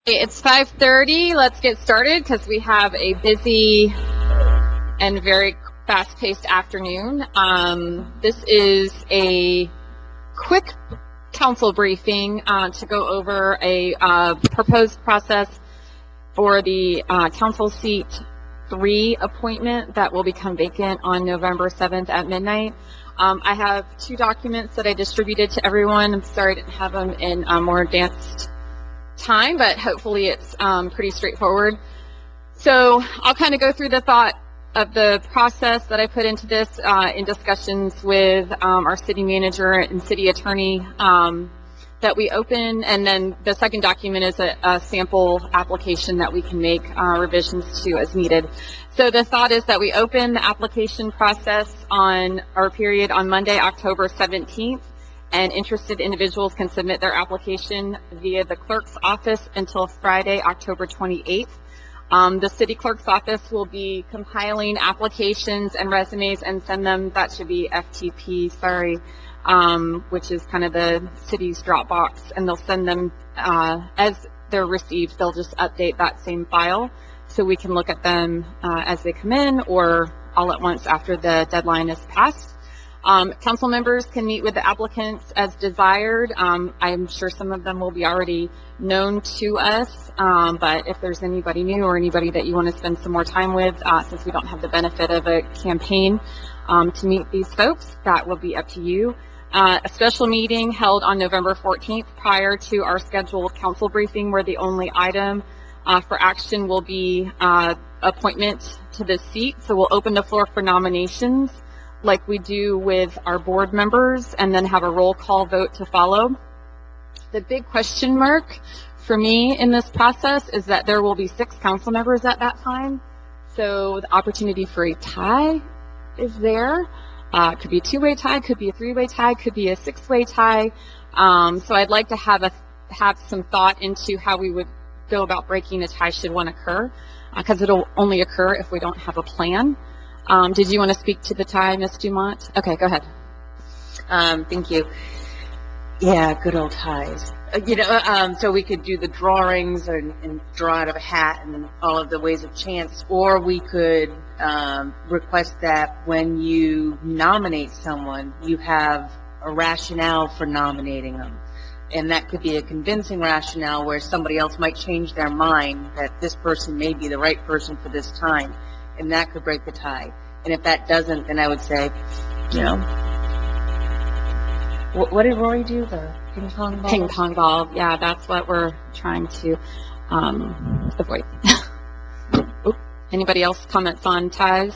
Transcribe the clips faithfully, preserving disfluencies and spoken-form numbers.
It's five thirty. Let's get started because we have a busy and very fast-paced afternoon. Um, this is a quick council briefing uh, to go over a uh, proposed process for the uh, council seat three appointment that will become vacant on November seventh at midnight. Um, I have two documents that I distributed to everyone. I'm sorry I didn't have them in uh, more advanced time, but hopefully it's um, pretty straightforward. So I'll kind of go through the thought of the process that I put into this uh, in discussions with um, our city manager and city attorney um, that we open, and then the second document is a, a sample application that we can make uh, revisions to as needed. So the thought is that we open the application process on our period on Monday, October seventeenth, and interested individuals can submit their application via the clerk's office until Friday, October twenty-eighth. Um, the city clerk's office will be compiling applications and resumes and send them. That should be F T P, sorry, um, which is kind of the city's Dropbox, and they'll send them uh, as they're received. They'll just update that same file so we can look at them uh, as they come in or all at once after the deadline is passed. Um, council members can meet with the applicants as desired. Um, I'm sure some of them will be already known to us, um, but if there's anybody new or anybody that you want to spend some more time with, uh, since we don't have the benefit of a campaign um, to meet these folks, that will be up to you. Uh, a special meeting held on November fourteenth prior to our scheduled council briefing, where the only item uh, for action will be uh, appointment to the seat. So we'll open the floor for nominations like we do with our board members, and then have a roll call vote to follow. The big question mark for me in this process is that there will be six council members at that time. So the opportunity for a tie is there. Uh, could be a two-way tie, could be a three-way tie, could be a six-way tie. Um, so I'd like to have a have some thought into how we would go about breaking a tie should one occur, because uh, it'll only occur if we don't have a plan. Um, did you want to speak to the tie, Miz Dumont? Okay, go ahead. Um, thank you. Yeah, good old ties. Uh, you know, um, so we could do the drawings and, and draw out of a hat and all of the ways of chance, or we could um, request that when you nominate someone, you have a rationale for nominating them. And that could be a convincing rationale where somebody else might change their mind that this person may be the right person for this time. And that could break the tie. And if that doesn't, then I would say, you know, what, what did Rory do? The ping pong ball? Ping pong ball. Yeah, that's what we're trying to um, avoid. Anybody else comments on ties?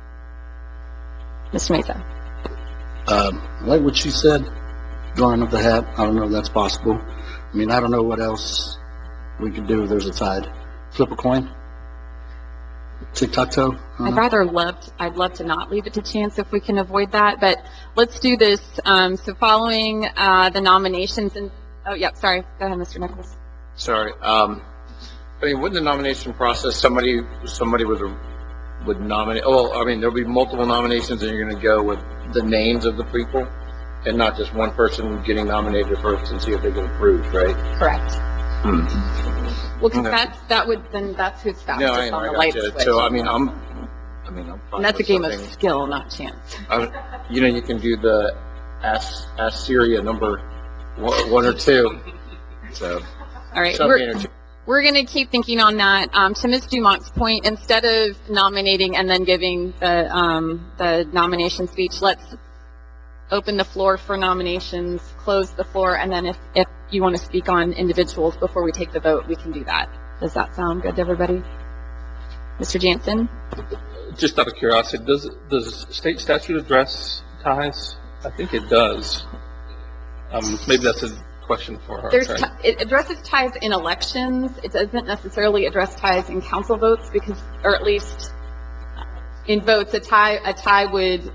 Mister Mesa. Um, like what she said, drawing of the hat. I don't know if that's possible. I mean, I don't know what else we could do if there's a tie. Flip a coin. Tic-tac-toe? I'd rather love to, I'd love to not leave it to chance if we can avoid that, but let's do this. Um, so following uh, the nominations, and oh, yeah, sorry, go ahead, Mister Nichols. Sorry. Um, I mean, wouldn't the nomination process, somebody somebody would would nominate? Oh, I mean, there'll be multiple nominations, and you're going to go with the names of the people, and not just one person getting nominated first and see if they get approved, right? Correct. Hmm. Well, because okay. that's that would then that's who's fastest no, I, on I the light you. switch. So I mean, I'm, I mean, I'm. And that's a game something. of skill, not chance. I, you know, you can do the ask ask Syria number one, one or two. So. All right, we're we're going to keep thinking on that. Um, to Miz Dumont's point, instead of nominating and then giving the um, the nomination speech, let's open the floor for nominations, close the floor, and then if, if you want to speak on individuals before we take the vote, we can do that. Does that sound good to everybody? Mister Jansen? Just out of curiosity, does does state statute address ties? I think it does. Um, maybe that's a question for her. There's it addresses ties in elections. It doesn't necessarily address ties in council votes, because, or at least in votes, a tie a tie would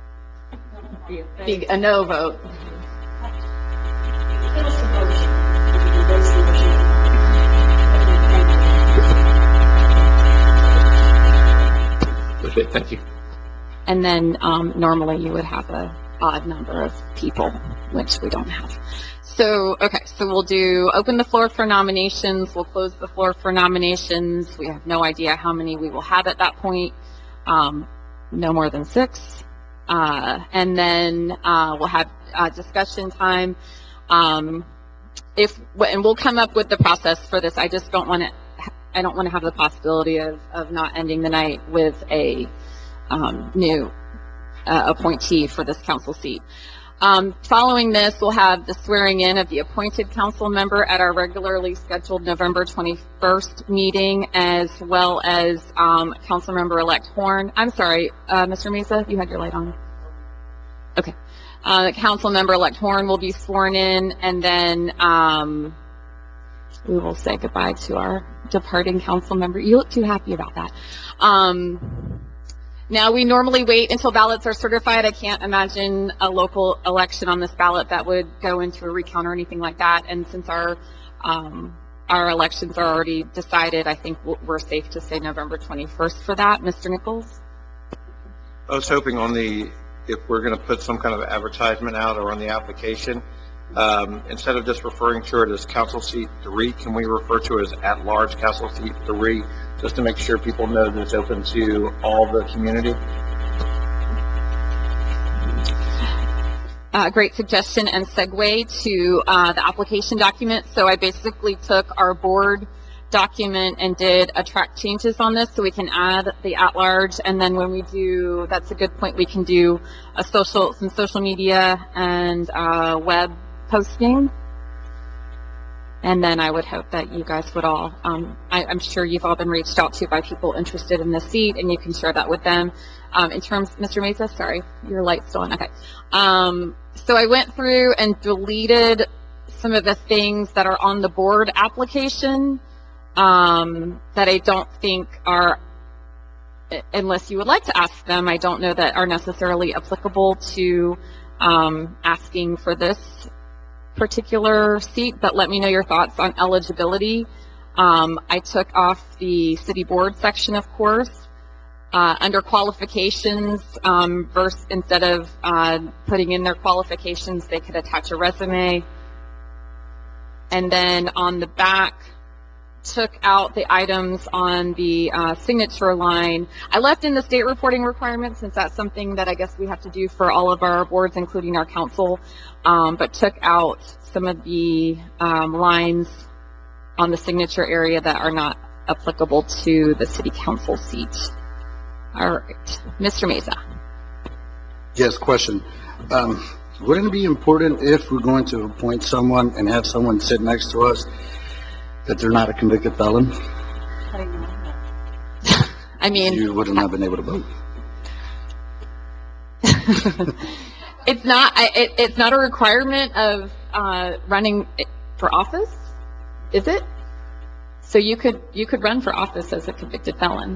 be a no vote. Okay, thank you. And then um, normally you would have a, odd number of people, which we don't have. So, okay, so we'll do, open the floor for nominations, we'll close the floor for nominations. We have no idea how many we will have at that point, um, no more than six. Uh, and then uh, we'll have uh, discussion time. Um, if and we'll come up with the process for this. I just don't want to. I don't want to have the possibility of, of not ending the night with a um, new uh, appointee for this council seat. Um, following this, we'll have the swearing in of the appointed council member at our regularly scheduled November twenty-first meeting, as well as um, council member-elect Horn. I'm sorry, uh, Mister Mesa, you had your light on. Okay. Uh, council member-elect Horn will be sworn in, and then um, we will say goodbye to our departing council member. You look too happy about that. Um, Now, we normally wait until ballots are certified. I can't imagine a local election on this ballot that would go into a recount or anything like that. And since our um, our elections are already decided, I think we're safe to say November twenty-first for that. Mister Nichols? I was hoping on the, if we're going to put some kind of advertisement out or on the application, um, instead of just referring to it as council seat three, can we refer to it as at-large council seat three, just to make sure people know that it's open to all the community? Uh, great suggestion and segue to uh, the application document. So I basically took our board document and did a track changes on this so we can add the at-large, and then when we do, that's a good point, we can do a social, some social media and uh, web posting. And then I would hope that you guys would all, um, I, I'm sure you've all been reached out to by people interested in this seat, and you can share that with them. Um, in terms, Mister Mesa, sorry, your light's still on, okay. Um, so I went through and deleted some of the things that are on the board application um, that I don't think are, unless you would like to ask them, I don't know that are necessarily applicable to um, asking for this particular seat, but let me know your thoughts on eligibility. Um, I took off the city board section, of course. Uh, under qualifications, um, verse, instead of uh, putting in their qualifications, they could attach a resume. And then on the back, took out the items on the uh, signature line. I left in the state reporting requirements since that's something that I guess we have to do for all of our boards, including our council, um, but took out some of the um, lines on the signature area that are not applicable to the city council seat. All right, Mister Mesa. Yes, question. Um, wouldn't it be important if we're going to appoint someone and have someone sit next to us that they're not a convicted felon? I mean, You wouldn't have been able to vote. it's not. I, it, it's not a requirement of uh, running for office, is it? So you could you could run for office as a convicted felon.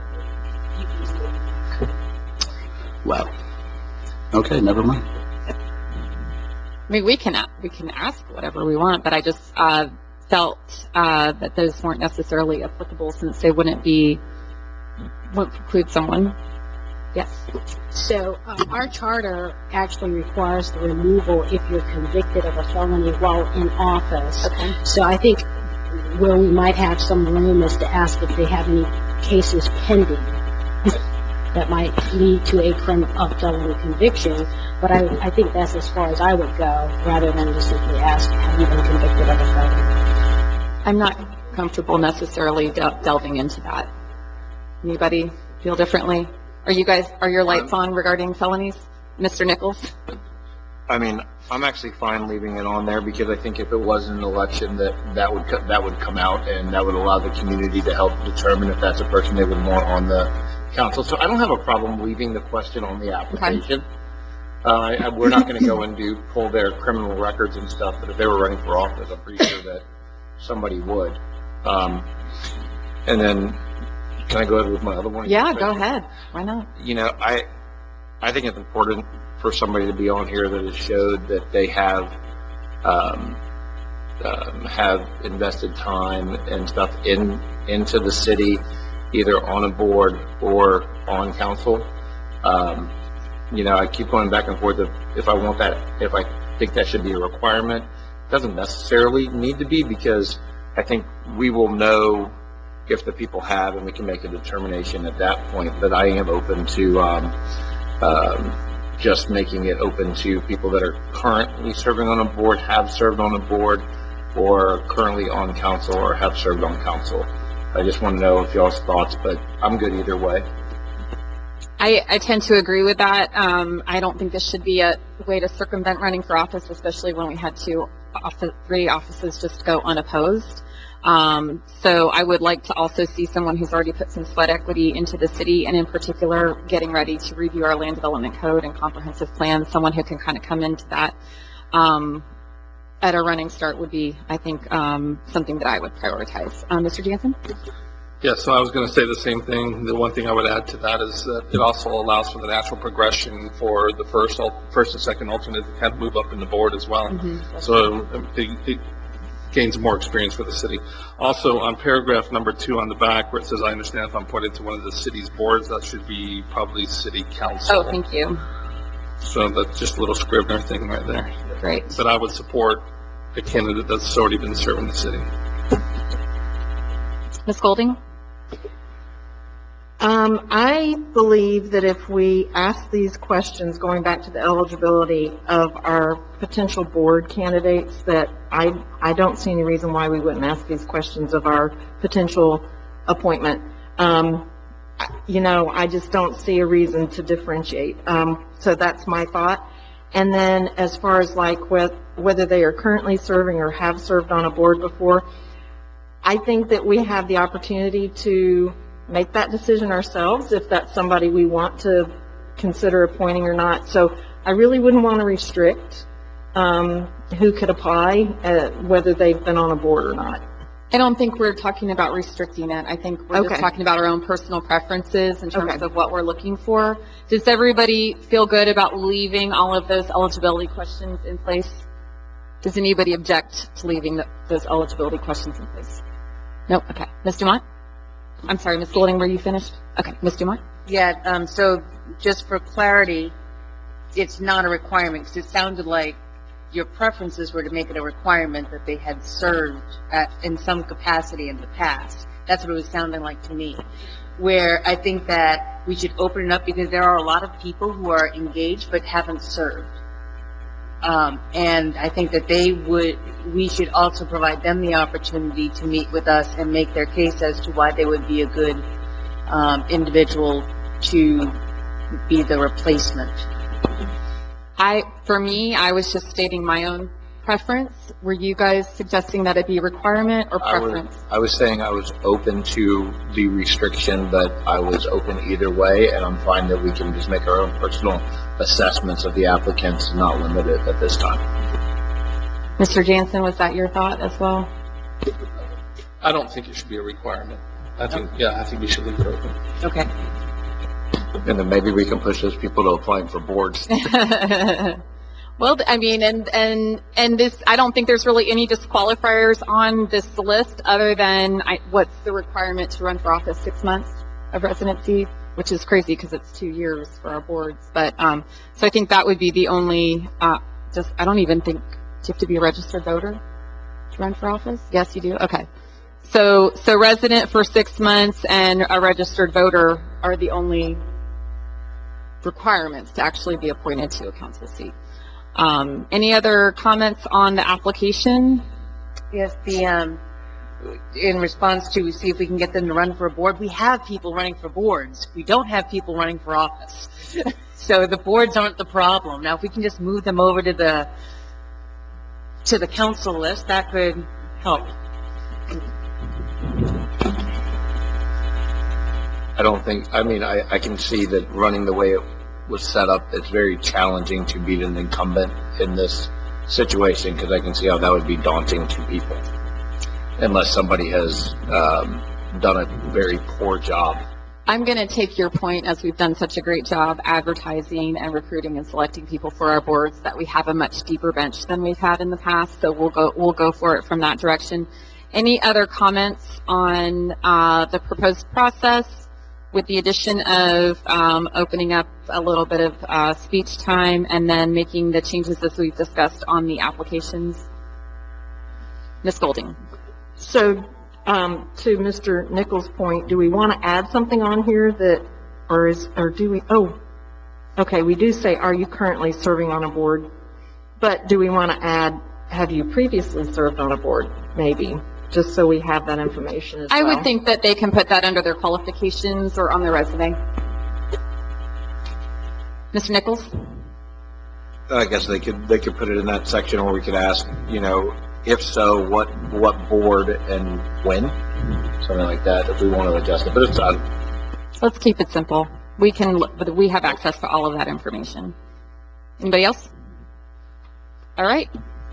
Wow. Okay, never mind. I mean, we can we can ask whatever we want, but I just uh, felt uh, that those weren't necessarily applicable since they wouldn't be wouldn't preclude someone. Yes. So um, our charter actually requires the removal if you're convicted of a felony while in office. Okay. So I think where we might have some room is to ask if they have any cases pending that might lead to a crime of felony conviction. But I, I think that's as far as I would go, rather than just simply ask, have you been convicted of a felony? I'm not comfortable necessarily del- delving into that. Anybody feel differently? Are you guys, are your lights on regarding felonies? Mister Nichols? I mean, I'm actually fine leaving it on there because I think if it was an election, that that would co- that would come out and that would allow the community to help determine if that's a person they would want on the council. So I don't have a problem leaving the question on the application. Okay. Uh, I, we're not going to go and do pull their criminal records and stuff, but if they were running for office, I'm pretty sure that somebody would. Um, and then, can I go ahead with my other one? Yeah, go ahead. Why not? You know, I I think it's important for somebody to be on here that has showed that they have um, um, have invested time and stuff in into the city, either on a board or on council. Um, you know, I keep going back and forth of if I want that, if I think that should be a requirement. It doesn't necessarily need to be, because I think we will know if the people have, and we can make a determination at that point. But I am open to um, um, just making it open to people that are currently serving on a board, have served on a board, or currently on council, or have served on council. I just want to know if y'all's thoughts, but I'm good either way. I, I tend to agree with that. Um, I don't think this should be a way to circumvent running for office, especially when we had two, office, three offices just go unopposed. Um, so I would like to also see someone who's already put some sweat equity into the city, and in particular, getting ready to review our land development code and comprehensive plan. Someone who can kind of come into that um, at a running start would be, I think, um, something that I would prioritize. Um, Mister Jansen? Yeah, so I was going to say the same thing. The one thing I would add to that is that it also allows for the natural progression for the first, al- first and second alternate to kind of move up in the board as well. Mm-hmm. So um, it, it gains more experience for the city. Also, on paragraph number two on the back, where it says, "I understand if I'm put into one of the city's boards," that should be probably city council. Oh, thank you. So that's just a little Scrivener thing right there. Great. But I would support a candidate that's already been serving the city. Miz Golding? Um, I believe that if we ask these questions, going back to the eligibility of our potential board candidates, that I, I don't see any reason why we wouldn't ask these questions of our potential appointment. Um, you know, I just don't see a reason to differentiate. Um, so that's my thought. And then as far as like wh- whether they are currently serving or have served on a board before, I think that we have the opportunity to make that decision ourselves if that's somebody we want to consider appointing or not. So I really wouldn't want to restrict um, who could apply, uh, whether they've been on a board or not. I don't think we're talking about restricting it. I think we're Okay. just talking about our own personal preferences in terms Okay. of what we're looking for. Does everybody feel good about leaving all of those eligibility questions in place? Does anybody object to leaving the, those eligibility questions in place? Nope. Okay. Miz Dumont? I'm sorry, Miz Golding, were you finished? Okay. Miz Dumont? Yeah, um, so just for clarity, it's not a requirement, because it sounded like your preferences were to make it a requirement that they had served at, in some capacity in the past. That's what it was sounding like to me. Where I think that we should open it up, because there are a lot of people who are engaged but haven't served. Um, and I think that they would, we should also provide them the opportunity to meet with us and make their case as to why they would be a good um, individual to be the replacement. I, for me, I was just stating my own preference. Were you guys suggesting that it be a requirement or I was, preference? I was saying I was open to the restriction, but I was open either way, and I'm fine that we can just make our own personal assessments of the applicants and not limit it at this time. Mister Jansen, was that your thought as well? I don't think it should be a requirement. I think, yeah, I think we should leave it open. Okay. And then maybe we can push those people to applying for boards. Well, I mean, and, and, and this, I don't think there's really any disqualifiers on this list other than I, what's the requirement to run for office, six months of residency, which is crazy because it's two years for our boards. But, um, so I think that would be the only, uh, just, I don't even think, do you have to be a registered voter to run for office? Yes, you do? Okay. So, so resident for six months and a registered voter are the only requirements to actually be appointed to a council seat. Um, any other comments on the application? Yes, the, um, in response to see if we can get them to run for a board, we have people running for boards. We don't have people running for office. So the boards aren't the problem. Now, if we can just move them over to the, to the council list, that could help. I don't think, I mean, I, I can see that running the way it was set up, it's very challenging to beat an incumbent in this situation, because I can see how that would be daunting to people, unless somebody has um, done a very poor job. I'm going to take your point, as we've done such a great job advertising and recruiting and selecting people for our boards, that we have a much deeper bench than we've had in the past. So we'll go we'll go for it from that direction. Any other comments on uh, the proposed process with the addition of um, opening up a little bit of uh, speech time and then making the changes as we've discussed on the applications. Miz Golding. So, um, to Mister Nichols' point, do we want to add something on here that, or is, or do we, oh, okay, we do say, are you currently serving on a board? But do we want to add, have you previously served on a board, maybe? Just so we have that information as well. I would think that they can put that under their qualifications or on their resume. Mister Nichols? I guess they could, they could put it in that section, or we could ask, you know, if so, what, what board and when? Something like that, if we want to adjust it, but it's done. Let's keep it simple. We can, but we have access to all of that information. Anybody else? All right.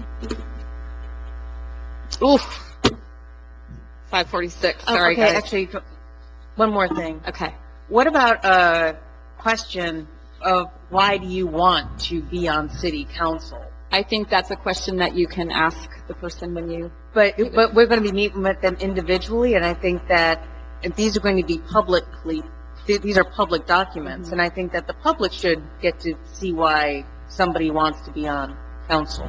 Oof. five forty-six, Oh, sorry okay, guys. actually, one more thing. Okay. What about a question of why do you want to be on city council? I think that's a question that you can ask the person when you, But, but we're going to be meeting with them individually, and I think that if these are going to be publicly, th- these are public documents, Mm-hmm. and I think that the public should get to see why somebody wants to be on council.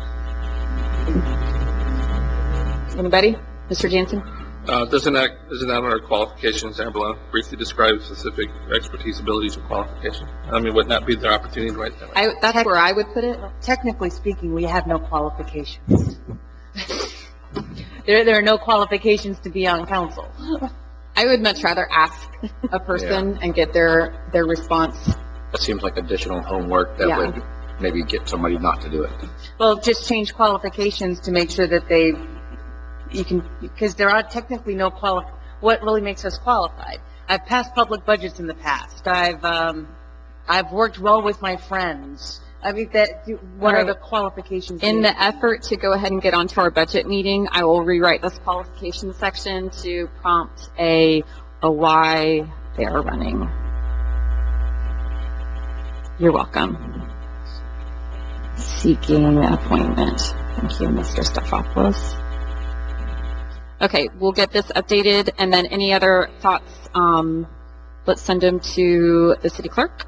anybody? Mister Jansen? Uh, doesn't that, isn't that under qualifications, Angela? Briefly describe specific expertise, abilities, or qualifications. I mean, wouldn't that be their opportunity to write that? I, that's where I would put it. Technically speaking, we have no qualifications. There, there are no qualifications to be on council. I would much rather ask a person and get their, their response. That seems like additional homework that Yeah. would maybe get somebody not to do it. Well, just change qualifications to make sure that they, you can, because there are technically no quali, what really makes us qualified? I've passed public budgets in the past. I've, um, I've worked well with my friends. I mean, that, what All are right. the qualifications? In needed? the effort to go ahead and get onto our budget meeting, I will rewrite this qualification section to prompt a, a why they are running. You're welcome. Seeking appointment. Thank you, Mister Stefopoulos. Okay, we'll get this updated, and then any other thoughts, um, let's send them to the city clerk.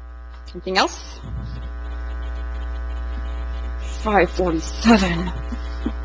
Anything else? five forty-seven.